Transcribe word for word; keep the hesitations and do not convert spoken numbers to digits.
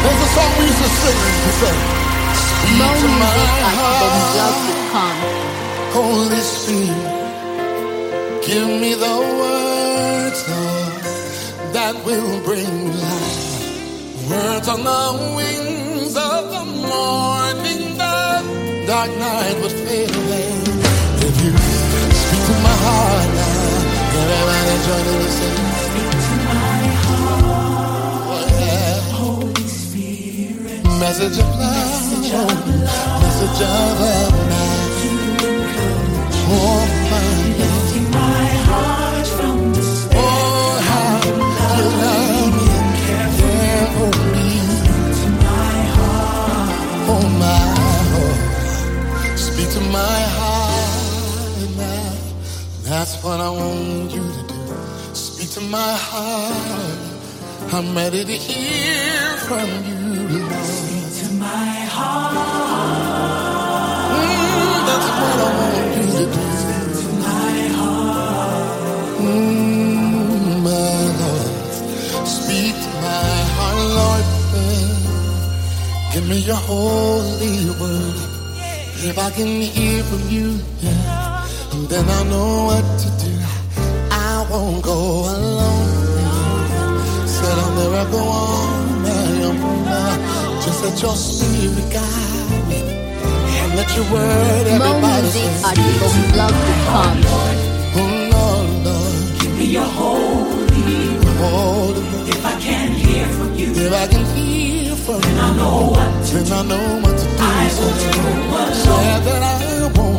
There's a song we used to sing. We said, speak More to my music at heart, bombblog dot com. Holy Spirit, give me the words, Lord, that will bring life. Words on the wings of the morning, the dark night would fade away. If you speak to my heart now, everybody join in and sing. Speak to my heart, oh, yeah. Holy Spirit, message of love, message of love, message of love. Oh, my lifting my heart from the space. Oh, how you love me and care for me. To my heart, oh my heart, speak to my heart now. That's what I want you to do. Speak to my heart. I'm ready to hear from you, Lord. Speak to my heart. Mm, that's what I want you to do. Speak to my heart. Mm, my Lord. Speak to my heart, Lord. Give me your holy word. If I can hear from you, yeah, then I know what to do. I won't go alone. Said I'll never go on my own. Just let your spirit guide me and let your word, everybody say. More music at bombblog dot com. Oh Lord, Lord, give me your holy word. If I can't hear from you, if I can hear from then you, I know what to then I know what to do. I will do what Said that I won't